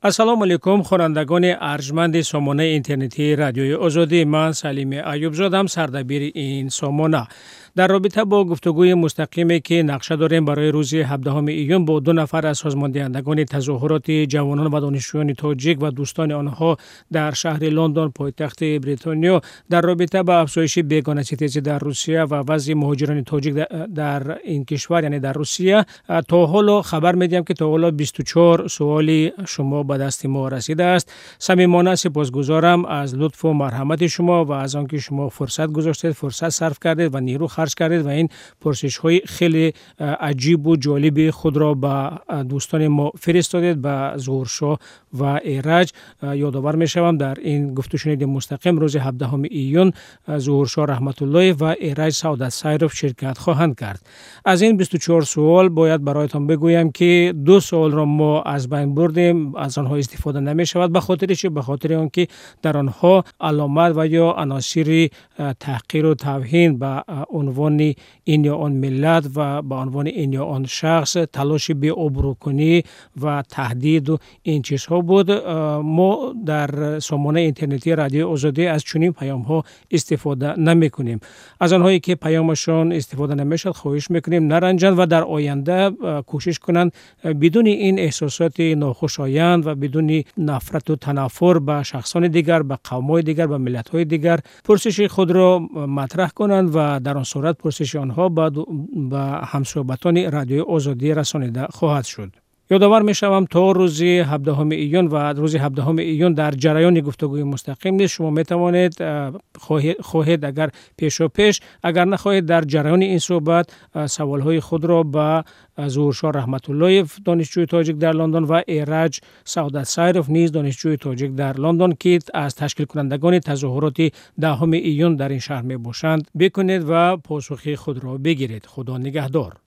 السلام علیکم خوانندگان ارجمند سامانه اینترنتی رادیوی آزادی. من سلیم ایوب زادم، سردبیر این سامانه. در رابطه با گفتگوی مستقیمی که نقشه داریم برای روز 17 ایون با دو نفر از سازماندهندگان تظاهرات جوانان و دانشجویان تاجیک و دوستان آنها در شهر لندن پایتخت بریتانیا در رابطه با افزایش بیگانه ستیزی در روسیه و وضع مهاجران تاجیک در این کشور یعنی در روسیه، تا حالا خبر میدیم که تا حالا 24 سوالی شما به دست ما رسیده است. صمیمانه سپاسگزارم از لطف و مرحمت شما و از آنکه شما فرصت گذاشتید، فرصت صرف کردید و نیرو خرج کردید و این پرسش های خیلی عجیب و جالب خود را به دوستان ما فرستادید. به ظهورشاه و ایرج یادآور می شوم در این گفت و شنید مستقیم روز 17 ایون ظهورشاه رحمت الله و ایرج سعادت سایروف شرکت خواهند کرد. از این 24 سوال باید برایتان بگویم که 2 سوال را ما از بین بردیم، از آنها استفاده نمی شود. به خاطر آنکه در آنها علامت و یا عناصر تحقیر و توهین به عنوان این یا آن ملت و به عنوان این یا آن شخص، تلاش به ابروکنی و تهدید و این چیزها بود. ما در سامانه اینترنتی رادیو آزادی از چنین پیام ها استفاده نمی کنیم. از آنهایی که پیامشان استفاده نمی شد خواهش میکنیم نرنجند و در آینده کوشش کنند بدون این احساسات ناخوشایند و بدون نفرت و تنفر به شخصان دیگر، به قوم‌های دیگر، به ملت‌های دیگر پرسش خود را مطرح کنند و در آن صورت پرسش آنها به همصحبتان رادیو آزادی رسانیده خواهد شد. یادآور می شوم تا روز 17 ایون و روز 17 ایون در جریان گفتگوی مستقیم نیست. شما می توانید خواهید اگر پیش اگر نخواهید در جریان این صحبت سوالهای خود را به ظهورشاه رحمت الله دانشجوی تاجیک در لندن و ایرج سعادت سایروف نیز دانشجوی تاجیک در لندن که از تشکیل کنندگان تظاهرات 10 ایون در این شهر می باشند بکنید و پاسخ خود را بگیرید. خدا نگهدار.